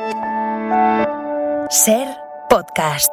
SER Podcast.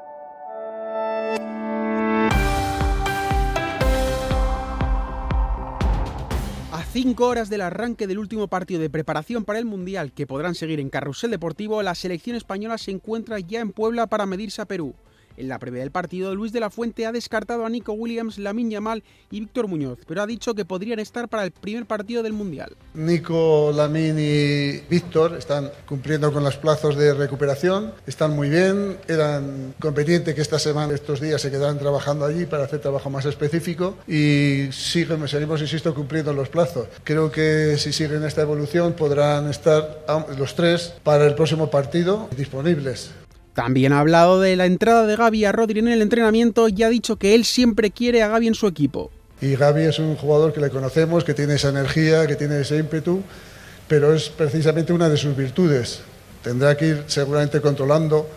A 5 horas del arranque del último partido de preparación para el Mundial, que podrán seguir en Carrusel Deportivo, la selección española se encuentra ya en Puebla para medirse a Perú. En la previa del partido, Luis de la Fuente ha descartado a Nico Williams, Lamine Yamal y Víctor Muñoz, pero ha dicho que podrían estar para el primer partido del Mundial. Nico, Lamine y Víctor están cumpliendo con los plazos de recuperación, están muy bien, eran conveniente que esta semana, estos días, se quedaran trabajando allí para hacer trabajo más específico y seguimos, insisto, cumpliendo los plazos. Creo que si siguen esta evolución podrán estar los tres para el próximo partido disponibles. También ha hablado de la entrada de Gavi a Rodri en el entrenamiento y ha dicho que él siempre quiere a Gavi en su equipo. Y Gavi es un jugador que le conocemos, que tiene esa energía, que tiene ese ímpetu, pero es precisamente una de sus virtudes. Tendrá que ir seguramente controlando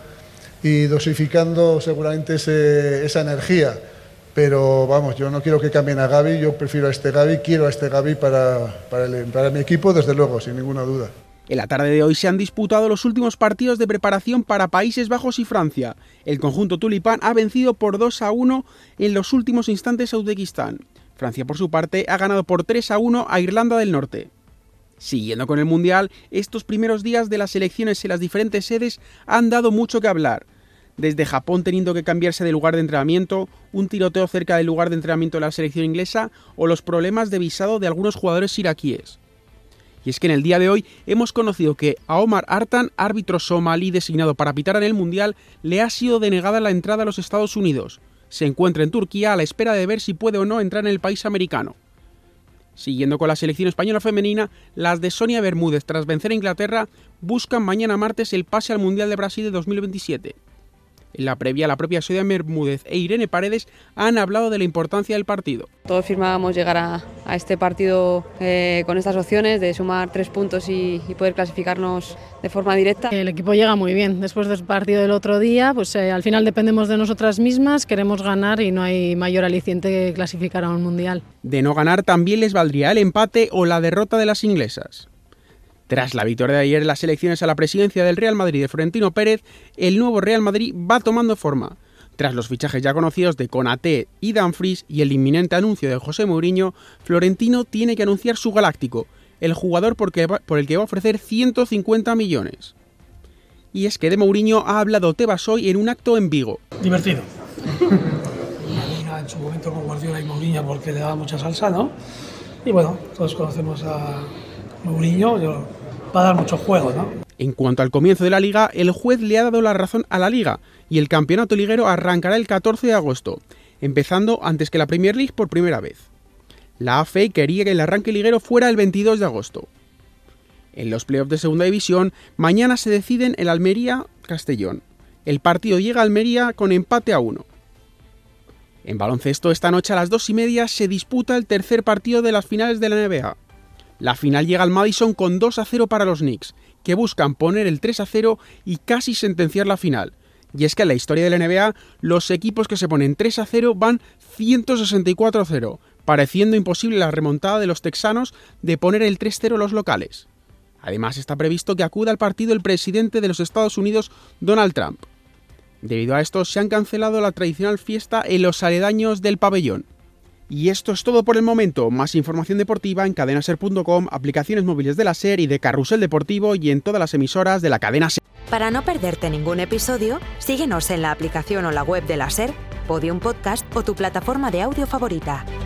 y dosificando seguramente esa energía. Pero vamos, yo no quiero que cambien a Gavi, yo prefiero a este Gavi, quiero a este Gavi para mi equipo, desde luego, sin ninguna duda. En la tarde de hoy se han disputado los últimos partidos de preparación para Países Bajos y Francia. El conjunto tulipán ha vencido por 2-1 en los últimos instantes a Uzbekistán. Francia, por su parte, ha ganado por 3-1 a Irlanda del Norte. Siguiendo con el Mundial, estos primeros días de las elecciones en las diferentes sedes han dado mucho que hablar. Desde Japón teniendo que cambiarse de lugar de entrenamiento, un tiroteo cerca del lugar de entrenamiento de la selección inglesa o los problemas de visado de algunos jugadores iraquíes. Y es que en el día de hoy hemos conocido que a Omar Artan, árbitro somalí designado para pitar en el Mundial, le ha sido denegada la entrada a los Estados Unidos. Se encuentra en Turquía a la espera de ver si puede o no entrar en el país americano. Siguiendo con la selección española femenina, las de Sonia Bermúdez, tras vencer a Inglaterra, buscan mañana martes el pase al Mundial de Brasil de 2027. En la previa, la propia Sonia Bermúdez e Irene Paredes han hablado de la importancia del partido. Todos firmábamos llegar a este partido con estas opciones de sumar 3 puntos y poder clasificarnos de forma directa. El equipo llega muy bien. Después del partido del otro día, pues al final dependemos de nosotras mismas, queremos ganar y no hay mayor aliciente que clasificar a un mundial. De no ganar también les valdría el empate o la derrota de las inglesas. Tras la victoria de ayer en las elecciones a la presidencia del Real Madrid de Florentino Pérez, el nuevo Real Madrid va tomando forma. Tras los fichajes ya conocidos de Konaté y Dumfries y el inminente anuncio de José Mourinho, Florentino tiene que anunciar su galáctico, el jugador por el que va a ofrecer 150 millones. Y es que de Mourinho ha hablado Tebas hoy en un acto en Vigo. Divertido. En su momento con Guardiola y Mourinho porque le daba mucha salsa, ¿no? Y bueno, todos conocemos a Mourinho, va a dar mucho juego, ¿no? En cuanto al comienzo de la Liga, el juez le ha dado la razón a la Liga y el campeonato liguero arrancará el 14 de agosto, empezando antes que la Premier League por primera vez. La AFE quería que el arranque liguero fuera el 22 de agosto. En los playoffs de segunda división, mañana se deciden el Almería-Castellón. El partido llega a Almería con empate a 1. En baloncesto, esta noche a las 2:30 se disputa el tercer partido de las finales de la NBA. La final llega al Madison con 2-0 para los Knicks, que buscan poner el 3-0 y casi sentenciar la final. Y es que en la historia de la NBA, los equipos que se ponen 3-0 van 164-0, pareciendo imposible la remontada de los texanos de poner el 3-0 a los locales. Además, está previsto que acuda al partido el presidente de los Estados Unidos, Donald Trump. Debido a esto, se han cancelado la tradicional fiesta en los aledaños del pabellón. Y esto es todo por el momento. Más información deportiva en cadenaser.com, aplicaciones móviles de la SER y de Carrusel Deportivo y en todas las emisoras de la cadena SER. Para no perderte ningún episodio, síguenos en la aplicación o la web de la SER, Podium Podcast o tu plataforma de audio favorita.